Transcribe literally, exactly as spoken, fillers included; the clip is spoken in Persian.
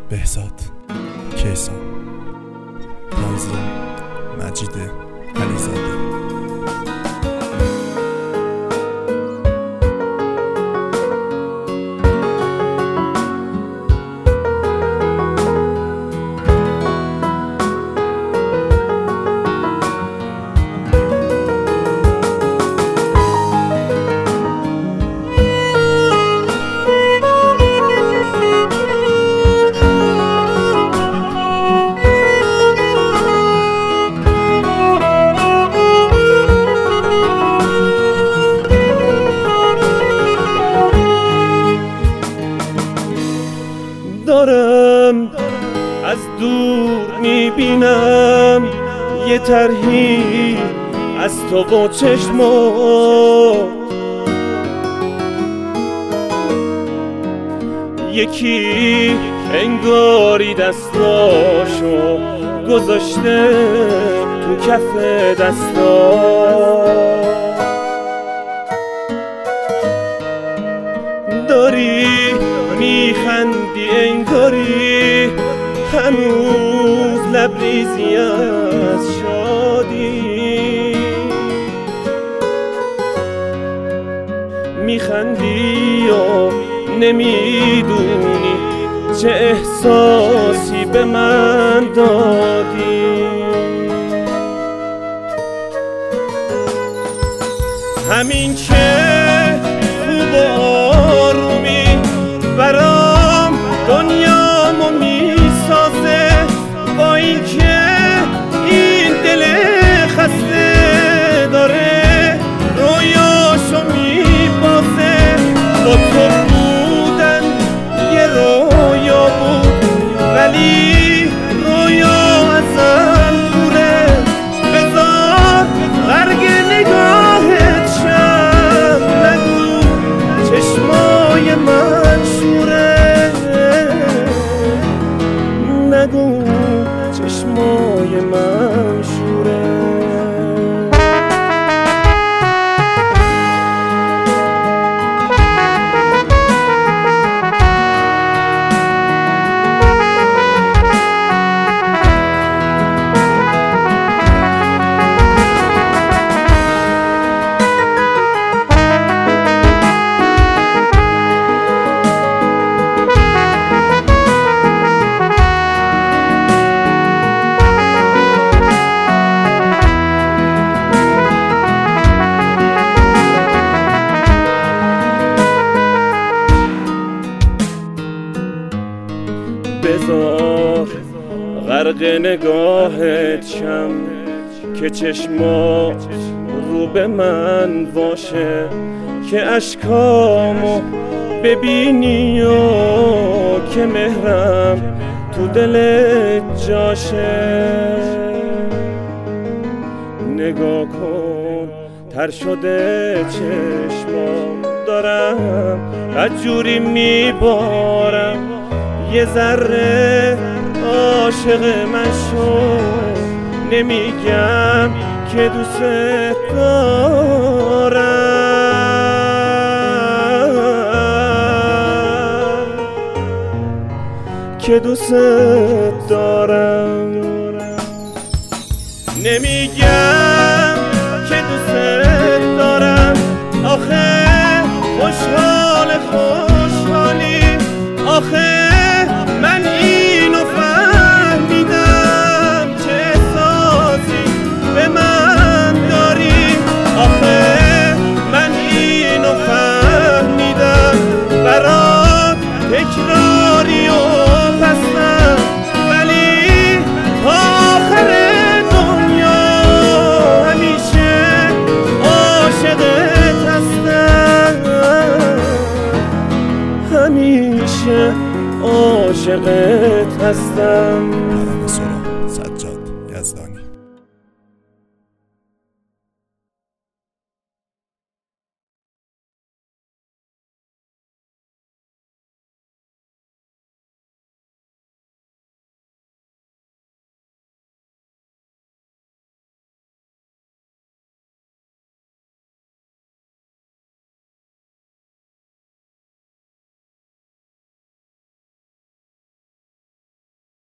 بهزاد کیسان، تنظیم مجید علیزاده. دارم از دور میبینم یه طرحی از تو و چشمات، یکی انگاری دستاشو گذاشته تو کف دستات. داری میخندی انگاری هنوز لبریزی از شادی، میخندی و نمیدونی چه احساسی به من دادی. همین که خوب و آرومی برام دنیامو میسازه، با این که این دل خسته داره رویاشو میبازه. با تو بودن یه رویا بود ولی رویا ازم دوره، بذار غرق نگاهت شم، نگو چشمای من شوره، نگو چشمای من شوره. بذار غرق نگاهت شم که چشمات رو به من باشه، که اشکامو ببینی و که مهرم تو دلت جاشه. نگاه کن تر شده چشمام، دارم بدجوری میبارم، یه ذره عاشق من شو، نمیگم که دوست دارم، که دوست دارم، نمیگم که دوست دارم. آخه خوشحال خوشحالی، آخه من اینو فهمیدم چه احساسی به من داری، آخه من اینو فهمیدم برات تکراری و پسم، ولی آخر دنیا همیشه عاشقت هستم، همیشه عاشقت هستم.